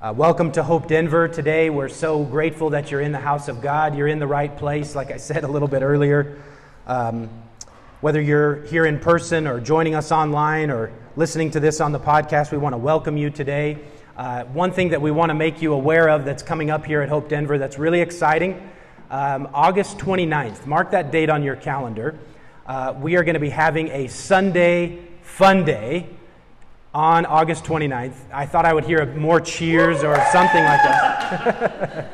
Welcome to Hope Denver today. We're so grateful that you're in the house of God. You're in the right place, like I said a little bit earlier. Whether you're here in person or joining us online or listening to this on the podcast, we want to welcome you today. One thing that we want to make you aware of that's coming up here at Hope Denver that's really exciting, August 29th. Mark that date on your calendar. We are going to be having a Sunday Fun Day on August 29th. I thought I would hear more cheers or something like that.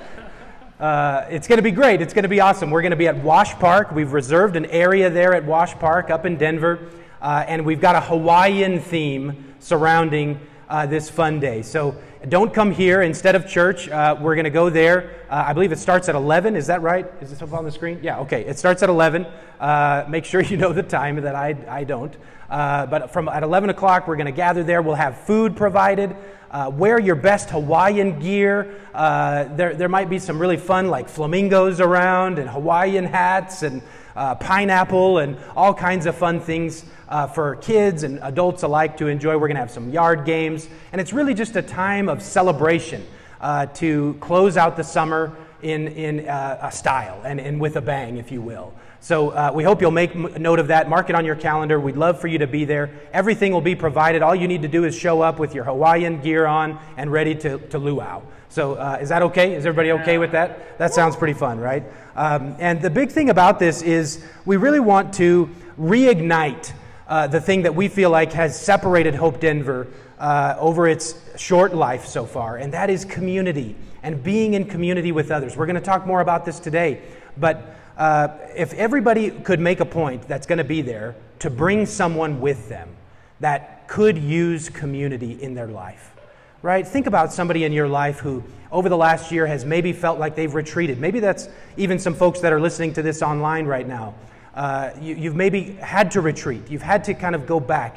It's going to be great. It's going to be awesome. We're going to be at Wash Park. We've reserved an area there at Wash Park up in Denver, and we've got a Hawaiian theme surrounding this fun day. So don't come here instead of church. We're going to go there. I believe it starts at 11. Is that right? Is this up on the screen? Yeah, okay. It starts at 11. Make sure you know the time that I don't. But at 11 o'clock, we're going to gather there. We'll have food provided. Wear your best Hawaiian gear. There might be some really fun, like flamingos around and Hawaiian hats and pineapple and all kinds of fun things for kids and adults alike to enjoy. We're going to have some yard games. And it's really just a time of celebration to close out the summer in a style and with a bang, if you will. So we hope you'll make note of that. Mark it on your calendar. We'd love for you to be there. Everything will be provided. All you need to do is show up with your Hawaiian gear on and ready to luau. So is that okay? Is everybody okay with that? That sounds pretty fun, right? And the big thing about this is we really want to reignite the thing that we feel like has separated Hope Denver over its short life so far, and that is community and being in community with others. We're going to talk more about this today, but if everybody could make a point that's going to be there to bring someone with them that could use community in their life, right? Think about somebody in your life who over the last year has maybe felt like they've retreated. Maybe that's even some folks that are listening to this online right now. You've maybe had to retreat. You've had to kind of go back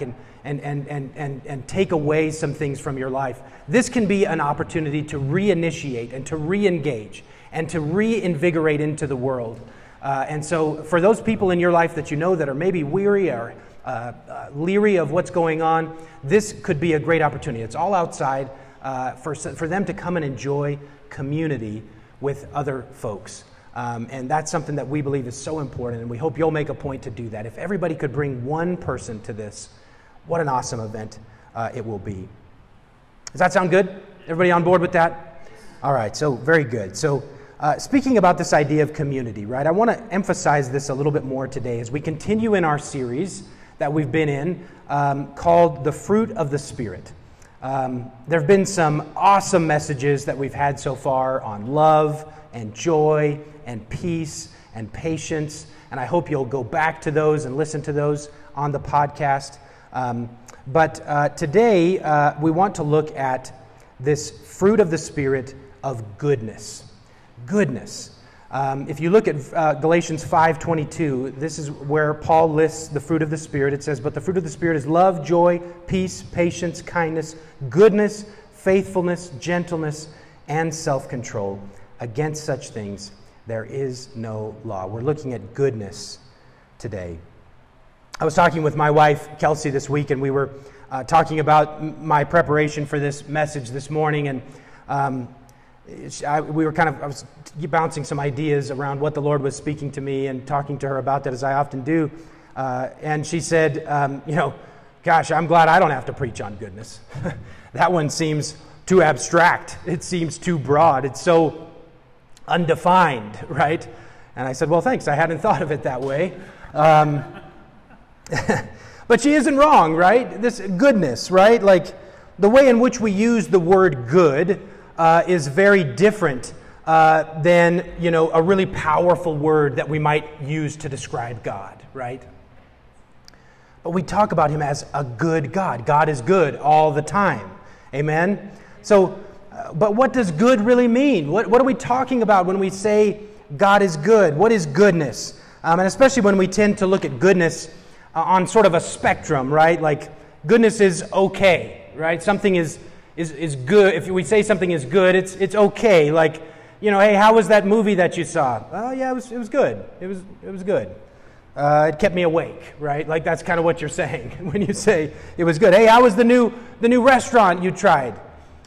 and take away some things from your life. This can be an opportunity to reinitiate and to re-engage and to reinvigorate into the world. And so for those people in your life that you know that are maybe weary or leery of what's going on, this could be a great opportunity. It's all outside for them to come and enjoy community with other folks. And that's something that we believe is so important, and we hope you'll make a point to do that. If everybody could bring one person to this, what an awesome event it will be. Does that sound good? Everybody on board with that? All right, so very good. So speaking about this idea of community, right, I want to emphasize this a little bit more today as we continue in our series that we've been in called The Fruit of the Spirit. There have been some awesome messages that we've had so far on love and joy and peace and patience, and I hope you'll go back to those and listen to those on the podcast. But today we want to look at this fruit of the Spirit of goodness. Goodness. If you look at Galatians 5:22, this is where Paul lists the fruit of the Spirit. It says, "But the fruit of the Spirit is love, joy, peace, patience, kindness, goodness, faithfulness, gentleness, and self-control. Against such things there is no law." We're looking at goodness today. I was talking with my wife, Kelsey, this week, and we were talking about my preparation for this message this morning, and I was bouncing some ideas around what the Lord was speaking to me and talking to her about that, as I often do. And she said, gosh, I'm glad I don't have to preach on goodness. That one seems too abstract. It seems too broad. It's so undefined, right? And I said, well, thanks. I hadn't thought of it that way. But she isn't wrong, right? This goodness, right? Like the way in which we use the word good is very different than, a really powerful word that we might use to describe God, right? But we talk about him as a good God. God is good all the time. Amen? So, but what does good really mean? What are we talking about when we say God is good? What is goodness? And especially when we tend to look at goodness on sort of a spectrum, right? Like goodness is okay, right? Something is good. If we say something is good, it's okay. Like, hey, how was that movie that you saw? Oh yeah, it was good. It was good. It kept me awake, right? Like that's kind of what you're saying when you say it was good. Hey, how was the new restaurant you tried?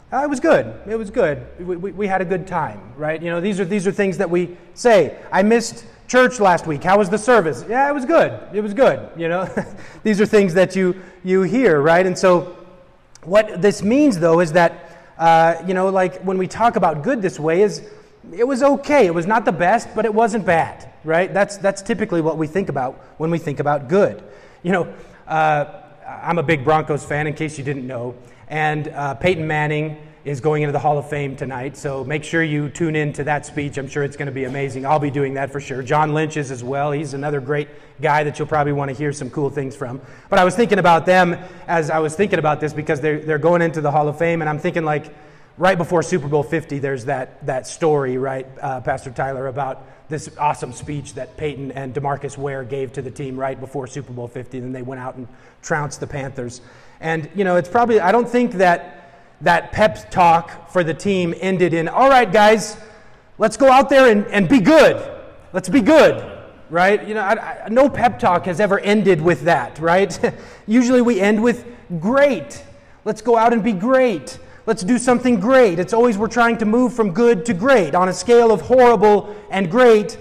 It was good. It was good. We had a good time, right? You know, these are things that we say. I missed church last week. How was the service? Yeah, it was good. It was good. You know, these are things that you hear, right? And so, what this means, though, is that like when we talk about good this way, is it was okay. It was not the best, but it wasn't bad, right? That's typically what we think about when we think about good. You know, I'm a big Broncos fan, in case you didn't know. And Peyton Manning is going into the Hall of Fame tonight, so make sure you tune in to that speech. I'm sure it's going to be amazing. I'll be doing that for sure. John Lynch is as well. He's another great guy that you'll probably want to hear some cool things from. But I was thinking about them as I was thinking about this, because they're going into the Hall of Fame, and I'm thinking, like, right before Super Bowl 50, there's that story, right, Pastor Tyler, about this awesome speech that Peyton and DeMarcus Ware gave to the team right before Super Bowl 50, and then they went out and trounced the Panthers. And, you know, it's probably, I don't think that pep talk for the team ended in, all right, guys, let's go out there and be good. Let's be good, right? You know, no pep talk has ever ended with that, right? Usually we end with great. Let's go out and be great. Let's do something great. It's always we're trying to move from good to great. On a scale of horrible and great,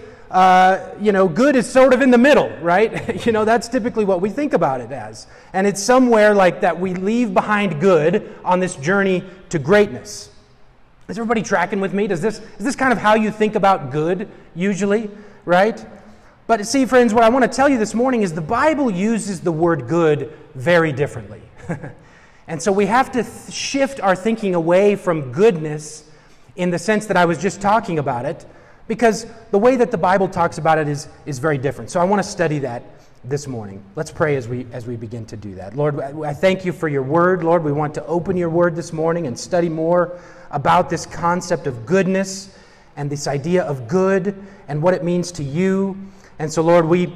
good is sort of in the middle, right? That's typically what we think about it as. And it's somewhere like that we leave behind good on this journey to greatness. Is everybody tracking with me? Is this kind of how you think about good usually, right? But see, friends, what I want to tell you this morning is the Bible uses the word good very differently. And so we have to shift our thinking away from goodness in the sense that I was just talking about it, because the way that the Bible talks about it is very different. So I want to study that this morning. Let's pray as we begin to do that. Lord, I thank you for your word. Lord, we want to open your word this morning and study more about this concept of goodness and this idea of good and what it means to you. And so, Lord, we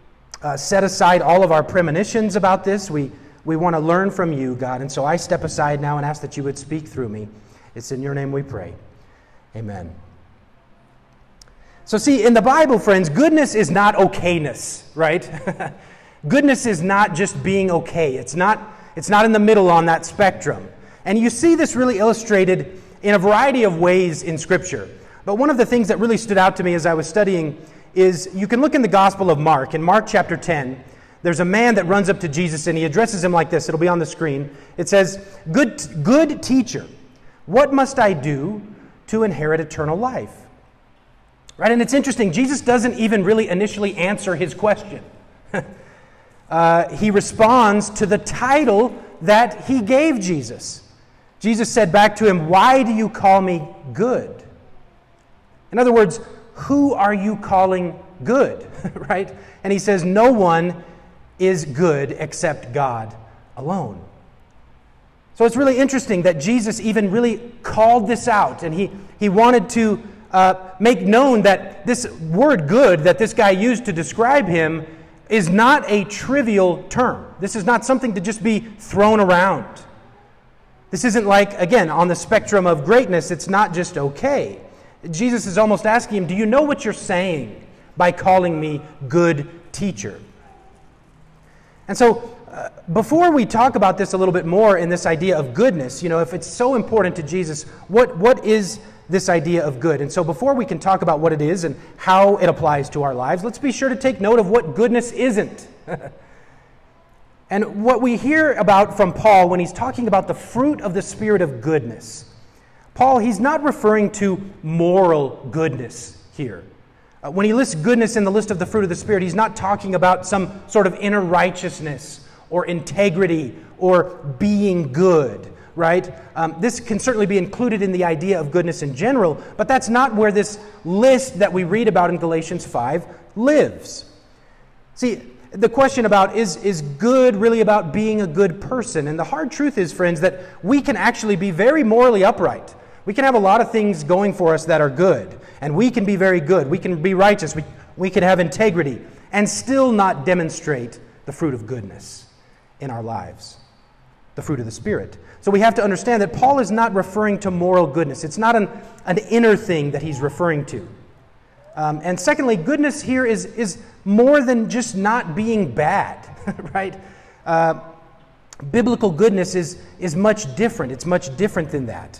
set aside all of our premonitions about this. We want to learn from you, God. And so I step aside now and ask that you would speak through me. It's in your name we pray. Amen. So see, in the Bible, friends, goodness is not okayness, right? Goodness is not just being okay. It's not in the middle on that spectrum. And you see this really illustrated in a variety of ways in Scripture. But one of the things that really stood out to me as I was studying is you can look in the Gospel of Mark. In Mark chapter 10, there's a man that runs up to Jesus and he addresses him like this. It'll be on the screen. It says, Good teacher, what must I do to inherit eternal life? Right? And it's interesting, Jesus doesn't even really initially answer his question. He responds to the title that he gave Jesus. Jesus said back to him, why do you call me good? In other words, who are you calling good? Right? And he says, no one is good except God alone. So it's really interesting that Jesus even really called this out, and he wanted to make known that this word good that this guy used to describe him is not a trivial term. This is not something to just be thrown around. This isn't like, again, on the spectrum of greatness, it's not just okay. Jesus is almost asking him, do you know what you're saying by calling me good teacher? And so, before we talk about this a little bit more in this idea of goodness, if it's so important to Jesus, what is this idea of good? And so before we can talk about what it is and how it applies to our lives, let's be sure to take note of what goodness isn't. And what we hear about from Paul when he's talking about the fruit of the Spirit of goodness, Paul, he's not referring to moral goodness here. When he lists goodness in the list of the fruit of the Spirit, he's not talking about some sort of inner righteousness or integrity or being good. Right? This can certainly be included in the idea of goodness in general, but that's not where this list that we read about in Galatians 5 lives. See, the question about is good really about being a good person? And the hard truth is, friends, that we can actually be very morally upright. We can have a lot of things going for us that are good, and we can be very good. We can be righteous. We can have integrity and still not demonstrate the fruit of goodness in our lives, the fruit of the Spirit. So we have to understand that Paul is not referring to moral goodness. It's not an inner thing that he's referring to. And secondly, goodness here is more than just not being bad, right? Biblical goodness is much different. It's much different than that.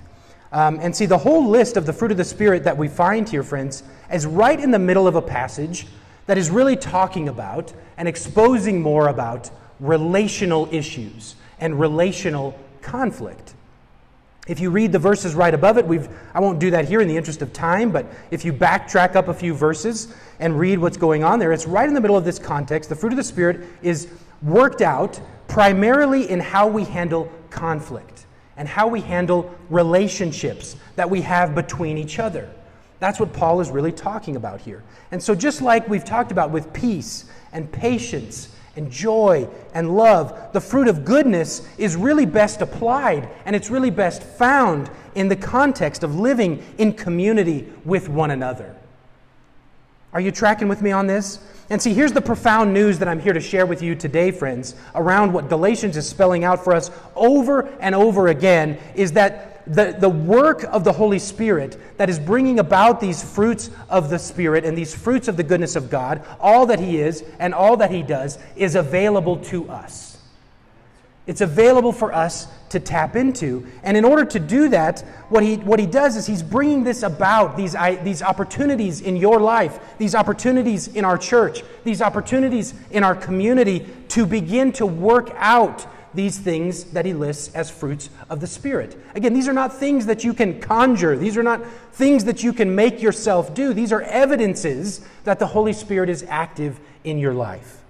And see, the whole list of the fruit of the Spirit that we find here, friends, is right in the middle of a passage that is really talking about and exposing more about relational issues and relational conflict. If you read the verses right above it, I won't do that here in the interest of time, but if you backtrack up a few verses and read what's going on there, it's right in the middle of this context. The fruit of the Spirit is worked out primarily in how we handle conflict and how we handle relationships that we have between each other. That's what Paul is really talking about here. And so just like we've talked about with peace and patience and joy and love, the fruit of goodness is really best applied and it's really best found in the context of living in community with one another. Are you tracking with me on this? And see, here's the profound news that I'm here to share with you today, friends, around what Galatians is spelling out for us over and over again, is that the work of the Holy Spirit that is bringing about these fruits of the Spirit and these fruits of the goodness of God, all that He is and all that He does, is available to us. It's available for us to tap into. And in order to do that, what he does is He's bringing this about, these opportunities in your life, these opportunities in our church, these opportunities in our community to begin to work out these things that he lists as fruits of the Spirit. Again, these are not things that you can conjure. These are not things that you can make yourself do. These are evidences that the Holy Spirit is active in your life.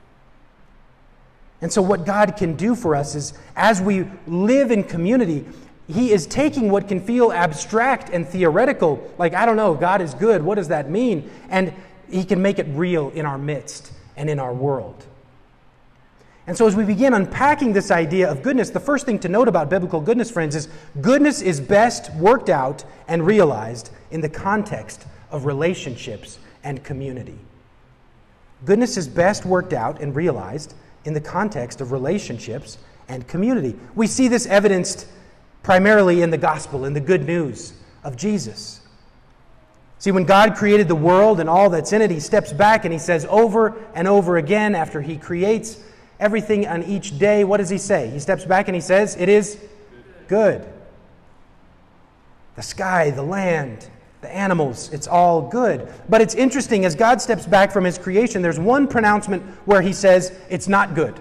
And so what God can do for us is, as we live in community, He is taking what can feel abstract and theoretical, like, I don't know, God is good, what does that mean? And He can make it real in our midst and in our world. And so as we begin unpacking this idea of goodness, the first thing to note about biblical goodness, friends, is goodness is best worked out and realized in the context of relationships and community. Goodness is best worked out and realized in the context of relationships and community. We see this evidenced primarily in the gospel, in the good news of Jesus. See, when God created the world and all that's in it, He steps back and He says over and over again, after He creates everything on each day, what does He say? He steps back and He says, it is good. The sky, the land, the animals, it's all good. But it's interesting, as God steps back from His creation, there's one pronouncement where He says it's not good.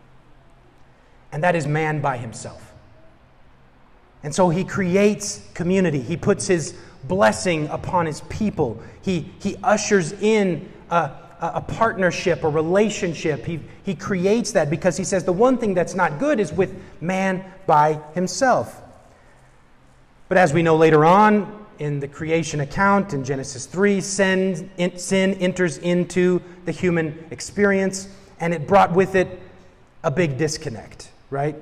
And that is man by himself. And so He creates community. He puts His blessing upon His people. He ushers in a partnership, a relationship. He creates that because He says the one thing that's not good is with man by himself. But as we know later on in the creation account in Genesis 3, sin enters into the human experience, and it brought with it a big disconnect, right?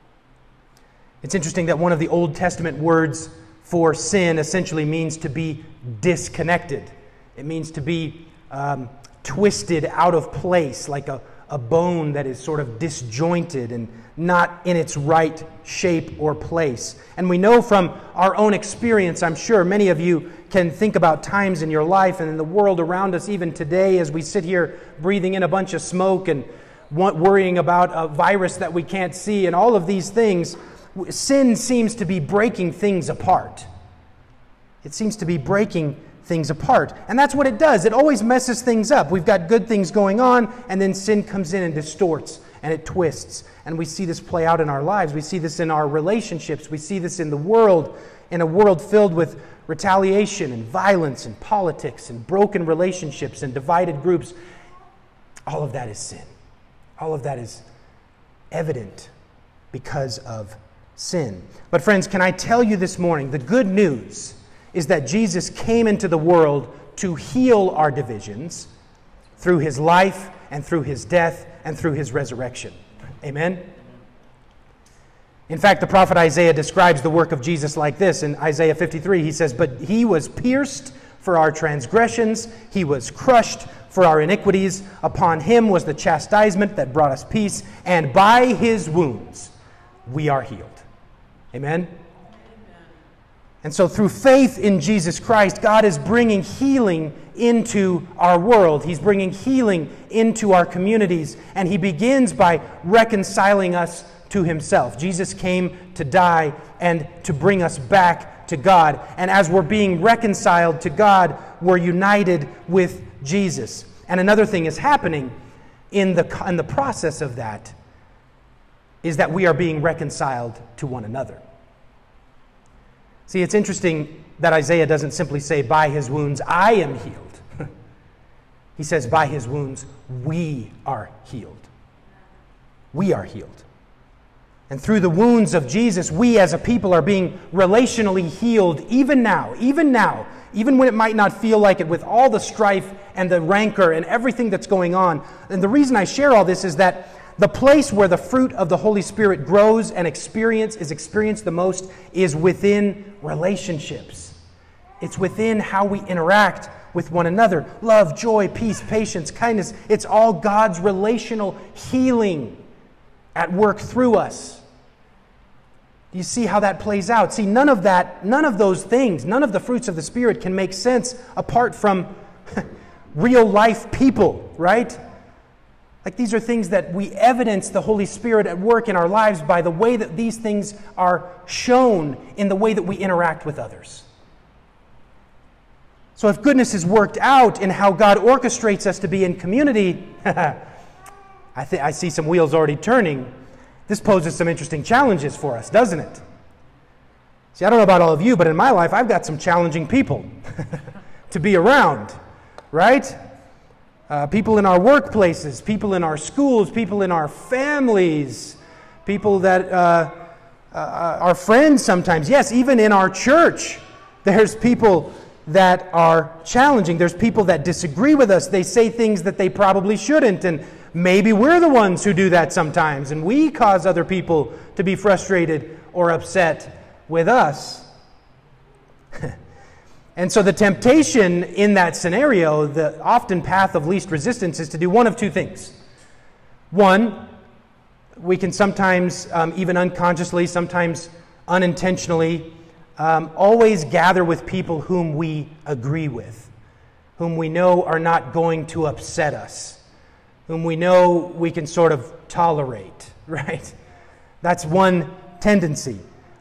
It's interesting that one of the Old Testament words for sin essentially means to be disconnected. It means to be twisted out of place, like a bone that is sort of disjointed and not in its right shape or place. And we know from our own experience, I'm sure many of you can think about times in your life and in the world around us even today as we sit here breathing in a bunch of smoke and worrying about a virus that we can't see and all of these things. Sin seems to be breaking things apart. It seems to be breaking things apart. And that's what it does. It always messes things up. We've got good things going on, and then sin comes in and distorts, and it twists. And we see this play out in our lives. We see this in our relationships. We see this in the world, in a world filled with retaliation and violence and politics and broken relationships and divided groups. All of that is sin. All of that is evident because of sin. But friends, can I tell you this morning, the good news is that Jesus came into the world to heal our divisions through His life and through His death and through His resurrection. Amen? In fact, the prophet Isaiah describes the work of Jesus like this. In Isaiah 53, he says, "But He was pierced for our transgressions, He was crushed for our iniquities. Upon Him was the chastisement that brought us peace, and by His wounds we are healed." Amen? And so through faith in Jesus Christ, God is bringing healing into our world. He's bringing healing into our communities. And He begins by reconciling us to Himself. Jesus came to die and to bring us back to God. And as we're being reconciled to God, we're united with Jesus. And another thing is happening in the process of that is that we are being reconciled to one another. See, it's interesting that Isaiah doesn't simply say, by his wounds I am healed. He says, by his wounds we are healed. We are healed. And through the wounds of Jesus, we as a people are being relationally healed even now, even when it might not feel like it, with all the strife and the rancor and everything that's going on. And the reason I share all this is that the place where the fruit of the Holy Spirit grows and is experienced the most is within relationships. It's within how we interact with one another. Love, joy, peace, patience, kindness. It's all God's relational healing at work through us. Do you see how that plays out? See, none of those things, none of the fruits of the Spirit can make sense apart from real life people, right? Like, these are things that we evidence the Holy Spirit at work in our lives by the way that these things are shown in the way that we interact with others. So if goodness is worked out in how God orchestrates us to be in community, I see some wheels already turning. This poses some interesting challenges for us, doesn't it? See, I don't know about all of you, but in my life, I've got some challenging people to be around, right? People in our workplaces, people in our schools, people in our families, people that are friends sometimes. Yes, even in our church, there's people that are challenging. There's people that disagree with us. They say things that they probably shouldn't, and maybe we're the ones who do that sometimes, and we cause other people to be frustrated or upset with us. And so the temptation in that scenario, the often path of least resistance, is to do one of two things. One, we can sometimes, even unconsciously, sometimes unintentionally, always gather with people whom we agree with, whom we know are not going to upset us, whom we know we can sort of tolerate, right? That's one tendency.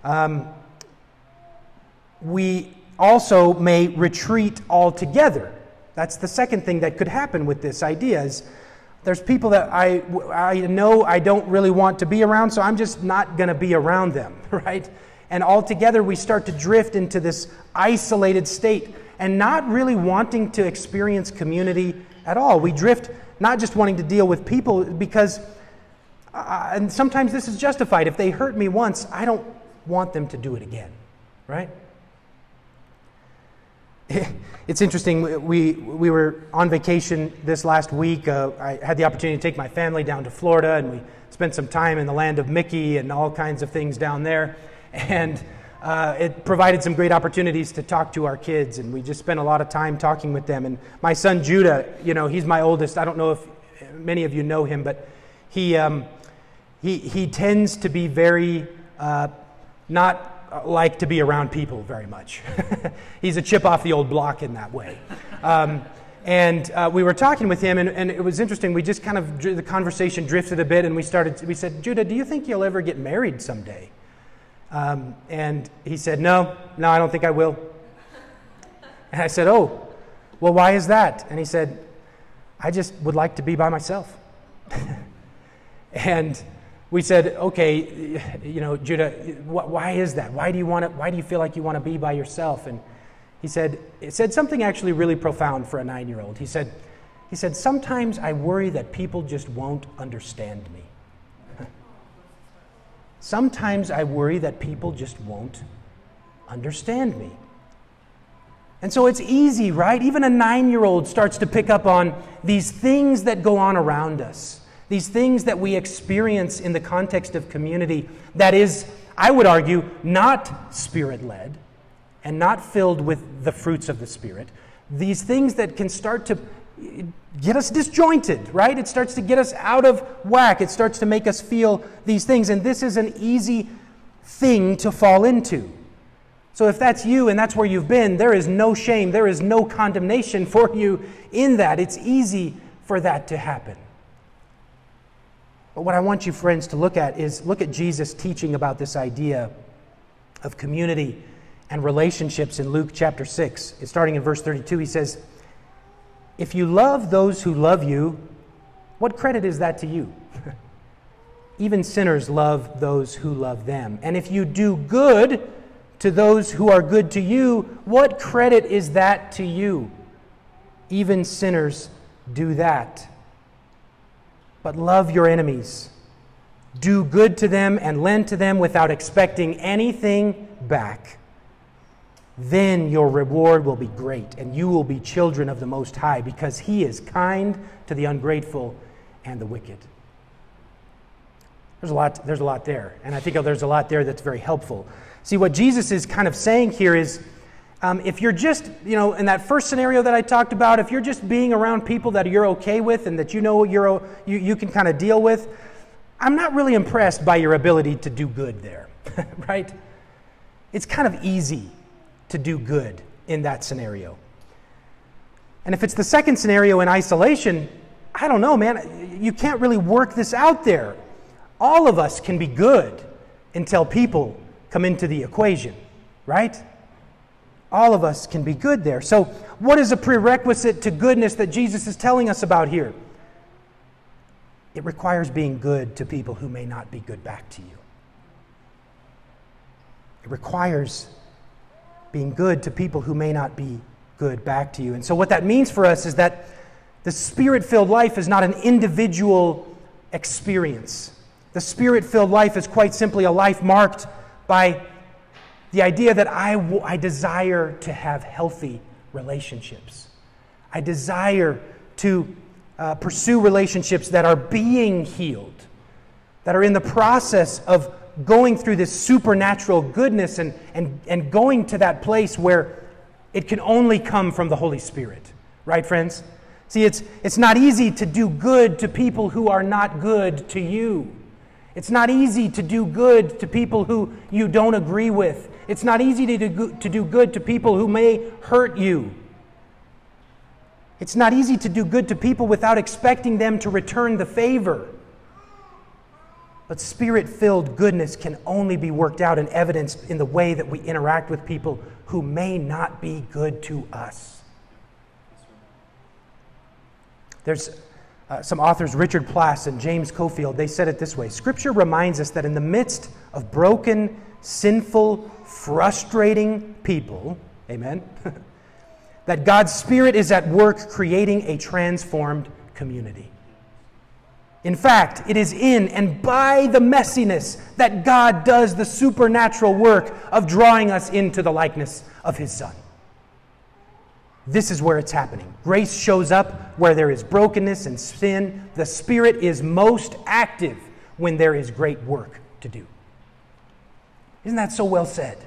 We also may retreat altogether. That's the second thing that could happen with this idea is there's people that I know I don't really want to be around, so I'm just not going to be around them, right? And altogether we start to drift into this isolated state and not really wanting to experience community at all. We drift not just wanting to deal with people because, and sometimes this is justified, if they hurt me once, I don't want them to do it again, right? It's interesting, we were on vacation this last week. I had the opportunity to take my family down to Florida, and we spent some time in the land of Mickey and all kinds of things down there. And it provided some great opportunities to talk to our kids, and we just spent a lot of time talking with them. And my son Judah, he's my oldest. I don't know if many of you know him, but he tends to be very not like to be around people very much. He's a chip off the old block in that way. And we were talking with him, and it was interesting. We just kind of, the conversation drifted a bit, and we said, Judah, do you think you'll ever get married someday? And he said, no, I don't think I will. And I said, oh, well, why is that? And he said, I just would like to be by myself. And we said, okay, Judah, why is that? Why do you feel like you want to be by yourself? And it said something actually really profound for a 9-year-old. He said, sometimes I worry that people just won't understand me. Sometimes I worry that people just won't understand me. And so it's easy, right? Even a 9-year-old starts to pick up on these things that go on around us, these things that we experience in the context of community that is, I would argue, not Spirit-led and not filled with the fruits of the Spirit. These things that can start to get us disjointed, right? It starts to get us out of whack. It starts to make us feel these things. And this is an easy thing to fall into. So if that's you and that's where you've been, there is no shame. There is no condemnation for you in that. It's easy for that to happen. But what I want you, friends, to look at Jesus teaching about this idea of community and relationships in Luke chapter 6. It's starting in verse 32. He says, "If you love those who love you, what credit is that to you? Even sinners love those who love them. And if you do good to those who are good to you, what credit is that to you? Even sinners do that. But love your enemies. Do good to them and lend to them without expecting anything back. Then your reward will be great, and you will be children of the Most High, because He is kind to the ungrateful and the wicked." There's a lot there, and I think there's a lot there that's very helpful. See, what Jesus is kind of saying here is, if you're just, in that first scenario that I talked about, if you're just being around people that you're okay with and that you can kind of deal with, I'm not really impressed by your ability to do good there, right? It's kind of easy to do good in that scenario. And if it's the second scenario in isolation, I don't know, man. You can't really work this out there. All of us can be good until people come into the equation, right? All of us can be good there. So what is a prerequisite to goodness that Jesus is telling us about here? It requires being good to people who may not be good back to you. It requires being good to people who may not be good back to you. And so what that means for us is that the Spirit-filled life is not an individual experience. The Spirit-filled life is quite simply a life marked by the idea that I desire to have healthy relationships. I desire to pursue relationships that are being healed, that are in the process of going through this supernatural goodness and going to that place where it can only come from the Holy Spirit. Right, friends? See, it's not easy to do good to people who are not good to you. It's not easy to do good to people who you don't agree with. It's not easy to do good to people who may hurt you. It's not easy to do good to people without expecting them to return the favor. But Spirit-filled goodness can only be worked out and evidenced in the way that we interact with people who may not be good to us. There's some authors, Richard Plass and James Cofield, they said it this way: Scripture reminds us that in the midst of broken, sinful, frustrating people, amen, that God's Spirit is at work creating a transformed community. In fact, it is in and by the messiness that God does the supernatural work of drawing us into the likeness of His Son. This is where it's happening. Grace shows up where there is brokenness and sin. The Spirit is most active when there is great work to do. Isn't that so well said?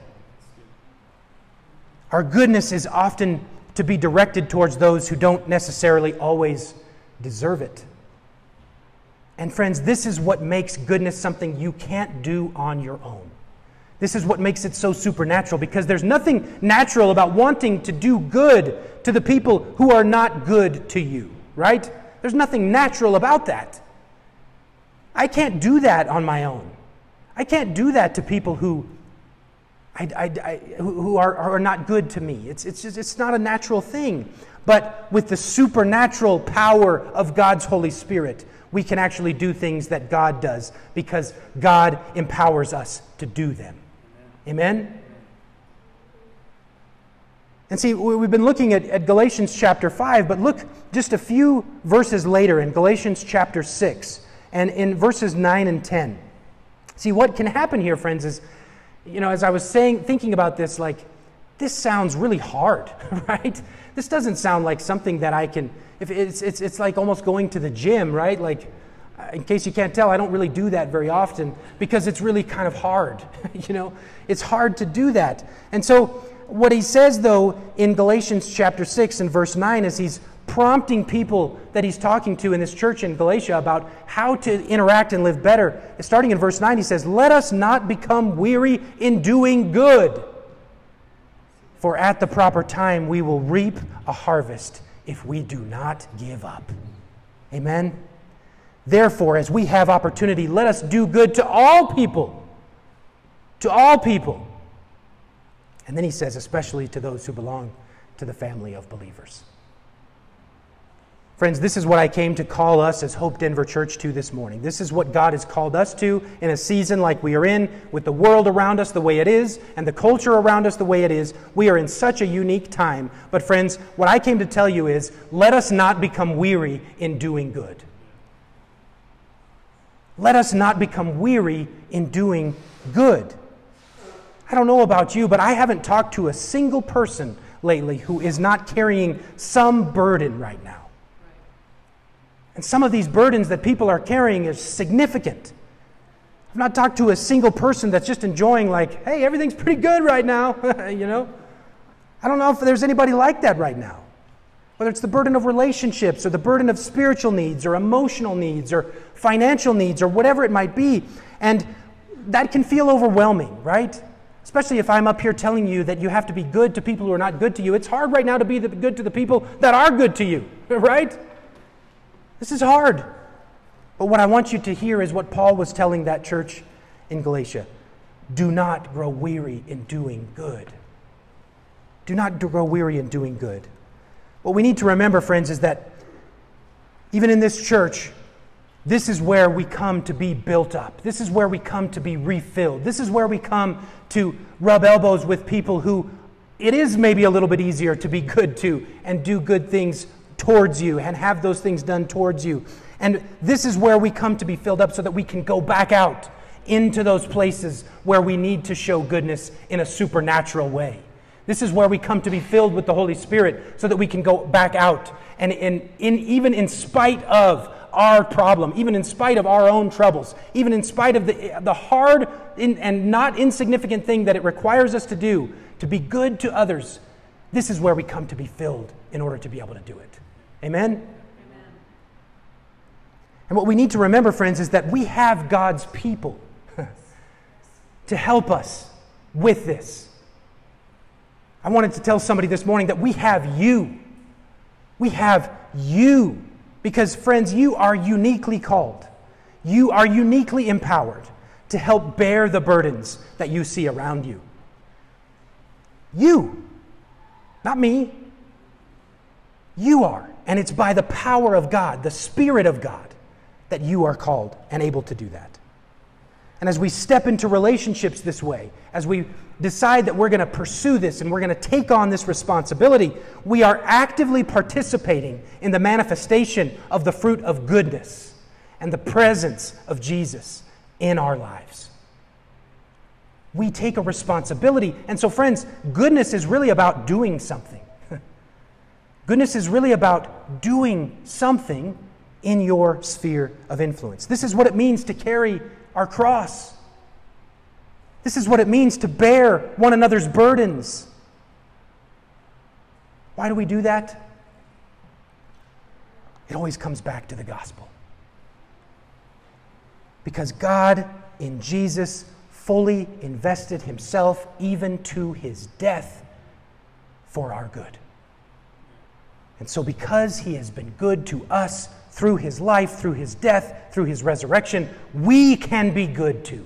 Our goodness is often to be directed towards those who don't necessarily always deserve it. And friends, this is what makes goodness something you can't do on your own. This is what makes it so supernatural, because there's nothing natural about wanting to do good to the people who are not good to you, right? There's nothing natural about that. I can't do that on my own. I can't do that to people who are not good to me. It's not a natural thing. But with the supernatural power of God's Holy Spirit, we can actually do things that God does because God empowers us to do them. Amen? And see, we've been looking at Galatians chapter 5, but look just a few verses later in Galatians chapter 6 and in verses 9 and 10. See, what can happen here, friends, is, as I was thinking about this, this sounds really hard, right? This doesn't sound like something that I can, if it's like almost going to the gym, right? In case you can't tell, I don't really do that very often because it's really kind of hard. It's hard to do that. And so what he says, though, in Galatians chapter 6 and verse 9 is he's prompting people that he's talking to in this church in Galatia about how to interact and live better. Starting in verse 9, he says, "Let us not become weary in doing good, for at the proper time we will reap a harvest if we do not give up." Amen? Therefore, as we have opportunity, let us do good to all people. To all people. And then he says, especially to those who belong to the family of believers. Friends, this is what I came to call us as Hope Denver Church to this morning. This is what God has called us to in a season like we are in, with the world around us the way it is, and the culture around us the way it is. We are in such a unique time. But friends, what I came to tell you is, let us not become weary in doing good. Let us not become weary in doing good. I don't know about you, but I haven't talked to a single person lately who is not carrying some burden right now. And some of these burdens that people are carrying is significant. I've not talked to a single person that's just enjoying like, hey, everything's pretty good right now, you know? I don't know if there's anybody like that right now. Whether it's the burden of relationships or the burden of spiritual needs or emotional needs or financial needs or whatever it might be. And that can feel overwhelming, right? Especially if I'm up here telling you that you have to be good to people who are not good to you. It's hard right now to be good to the people that are good to you, right? This is hard. But what I want you to hear is what Paul was telling that church in Galatia. Do not grow weary in doing good. Do not grow weary in doing good. What we need to remember, friends, is that even in this church, this is where we come to be built up. This is where we come to be refilled. This is where we come to rub elbows with people who it is maybe a little bit easier to be good to and do good things towards you and have those things done towards you. And this is where we come to be filled up so that we can go back out into those places where we need to show goodness in a supernatural way. This is where we come to be filled with the Holy Spirit so that we can go back out and even in spite of our problem, even in spite of our own troubles, even in spite of the hard and not insignificant thing that it requires us to do to be good to others, this is where we come to be filled in order to be able to do it. Amen? Amen. And what we need to remember, friends, is that we have God's people to help us with this. I wanted to tell somebody this morning that we have you. We have you. Because, friends, you are uniquely called. You are uniquely empowered to help bear the burdens that you see around you. You. Not me. You are. And it's by the power of God, the Spirit of God, that you are called and able to do that. And as we step into relationships this way, as we decide that we're going to pursue this and we're going to take on this responsibility, we are actively participating in the manifestation of the fruit of goodness and the presence of Jesus in our lives. We take a responsibility. And so, friends, goodness is really about doing something. Goodness is really about doing something in your sphere of influence. This is what it means to carry our cross. This is what it means to bear one another's burdens. Why do we do that? It always comes back to the gospel. Because God in Jesus fully invested himself even to his death for our good. And so because he has been good to us through his life, through his death, through his resurrection, we can be good too.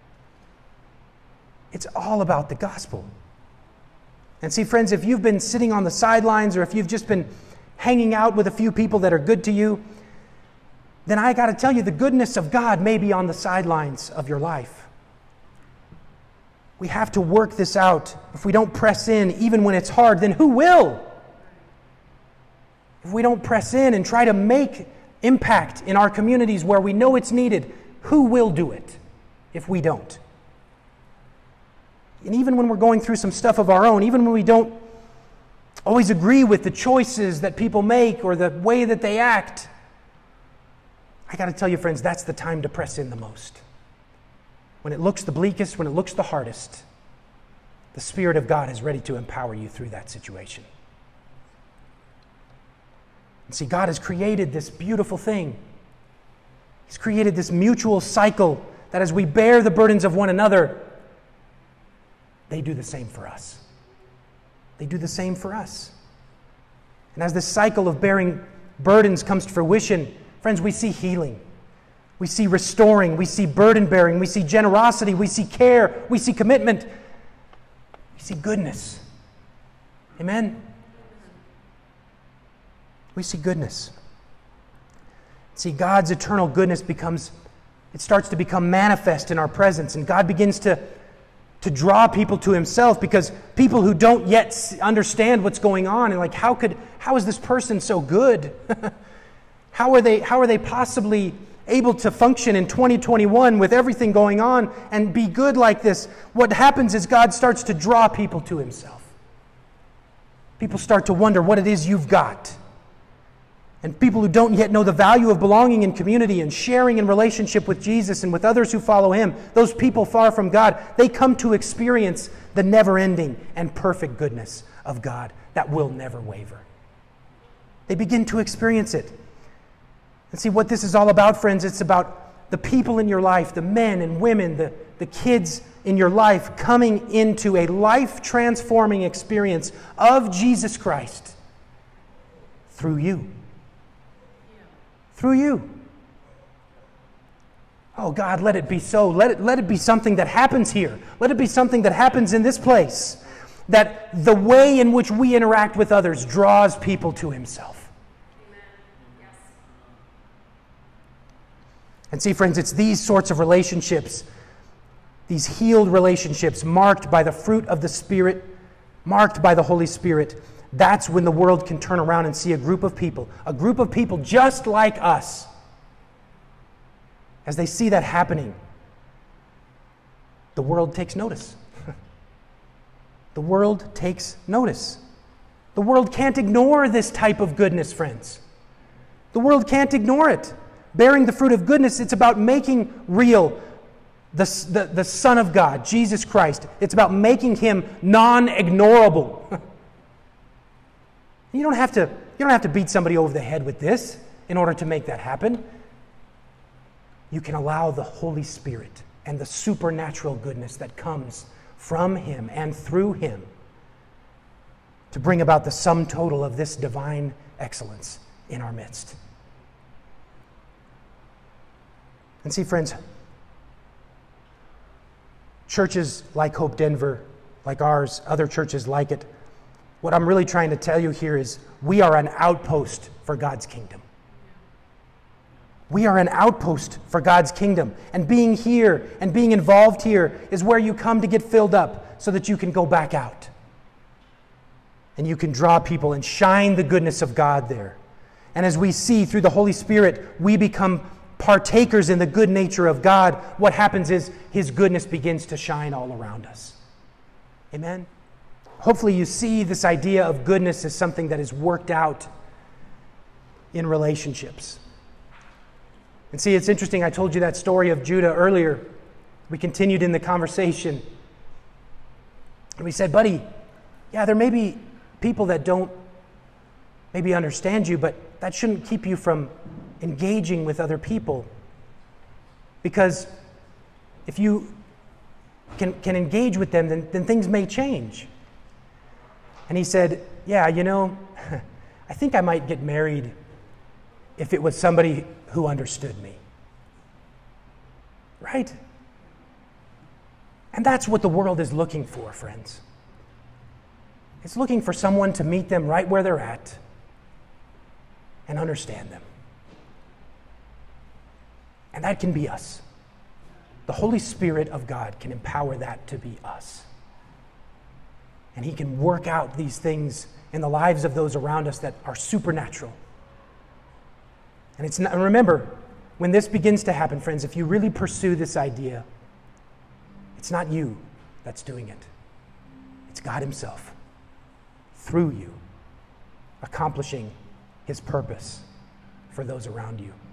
It's all about the gospel. And see, friends, if you've been sitting on the sidelines or if you've just been hanging out with a few people that are good to you, then I got to tell you, the goodness of God may be on the sidelines of your life. We have to work this out. If we don't press in, even when it's hard, then who will? If we don't press in and try to make impact in our communities where we know it's needed, who will do it if we don't? And even when we're going through some stuff of our own, even when we don't always agree with the choices that people make or the way that they act, I got to tell you, friends, that's the time to press in the most. When it looks the bleakest, when it looks the hardest, the Spirit of God is ready to empower you through that situation. And see, God has created this beautiful thing. He's created this mutual cycle that as we bear the burdens of one another, they do the same for us. They do the same for us. And as this cycle of bearing burdens comes to fruition, friends, we see healing. We see restoring. We see burden bearing. We see generosity. We see care. We see commitment. We see goodness. Amen? We see goodness. See, God's eternal goodness starts to become manifest in our presence, and God begins to draw people to himself, because people who don't yet understand what's going on, and like, how is this person so good? How are they possibly able to function in 2021 with everything going on and be good like this? What happens is God starts to draw people to himself. People start to wonder what it is you've got. And people who don't yet know the value of belonging in community and sharing in relationship with Jesus and with others who follow him, those people far from God, they come to experience the never-ending and perfect goodness of God that will never waver. They begin to experience it. And see what this is all about, friends. It's about the people in your life, the men and women, the kids in your life coming into a life-transforming experience of Jesus Christ through you. Through you. Oh God, let it be so. Let it be something that happens here. Let it be something that happens in this place. That the way in which we interact with others draws people to himself. Amen. Yes. And see, friends, it's these sorts of relationships, these healed relationships marked by the fruit of the Spirit, marked by the Holy Spirit. That's when the world can turn around and see a group of people just like us. As they see that happening, the world takes notice. The world takes notice. The world can't ignore this type of goodness, friends. The world can't ignore it. Bearing the fruit of goodness, it's about making real the Son of God, Jesus Christ. It's about making him non-ignorable. You don't have to beat somebody over the head with this in order to make that happen. You can allow the Holy Spirit and the supernatural goodness that comes from him and through him to bring about the sum total of this divine excellence in our midst. And see, friends, churches like Hope Denver, like ours, other churches like it, what I'm really trying to tell you here is we are an outpost for God's kingdom. We are an outpost for God's kingdom. And being here and being involved here is where you come to get filled up so that you can go back out. And you can draw people and shine the goodness of God there. And as we see through the Holy Spirit, we become partakers in the good nature of God. What happens is his goodness begins to shine all around us. Amen? Hopefully you see this idea of goodness as something that is worked out in relationships. And see, it's interesting, I told you that story of Judah earlier. We continued in the conversation. And we said, buddy, yeah, there may be people that don't maybe understand you, but that shouldn't keep you from engaging with other people. Because if you can engage with them, then things may change. And he said, yeah, I think I might get married if it was somebody who understood me. Right? And that's what the world is looking for, friends. It's looking for someone to meet them right where they're at and understand them. And that can be us. The Holy Spirit of God can empower that to be us. And he can work out these things in the lives of those around us that are supernatural. And it's not, and remember, when this begins to happen, friends, if you really pursue this idea, it's not you that's doing it. It's God himself, through you, accomplishing his purpose for those around you.